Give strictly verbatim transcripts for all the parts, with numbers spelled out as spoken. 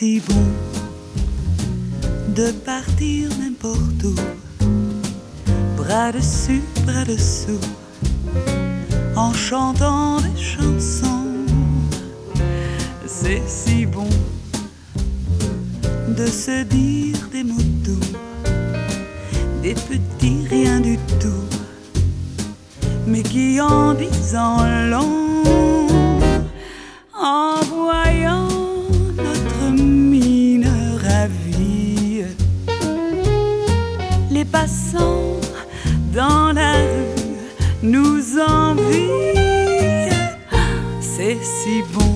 si bon de partir n'importe où, bras dessus, bras dessous, en chantant des chansons. C'est si bon de se dire des mots doux, des petits riens du tout, mais qui en disent en long, en voyant notre mine ravie. Les passants dans la rue nous envient. C'est si bon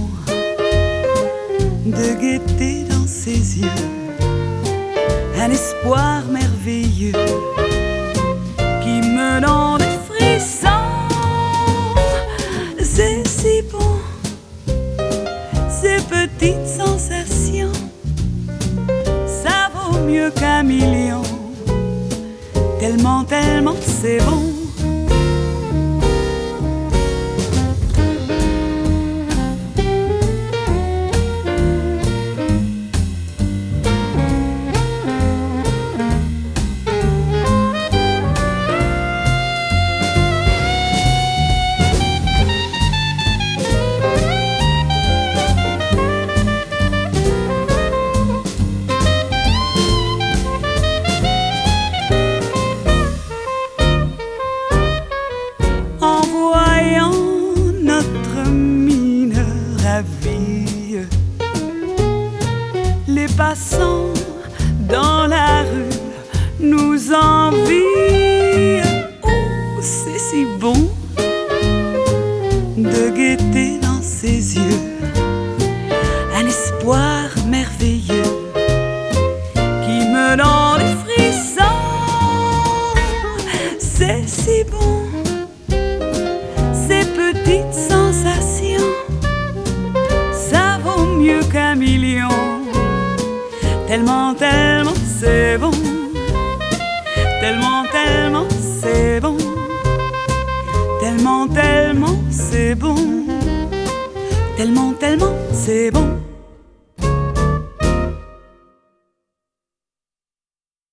de guetter dans ses yeux un espoir merveilleux qui me donne des frissons. C'est si bon, ces petites sensations, ça vaut mieux qu'un million, tellement, tellement c'est bon. Les passants dans la rue nous envient. Oh, c'est si bon de guetter dans ses yeux un espoir merveilleux qui me donne des frissons. C'est si bon, ces petites sensations, ça vaut mieux qu'un million, tellement, tellement c'est bon, tellement, tellement c'est bon, tellement, tellement c'est bon, tellement, tellement c'est bon.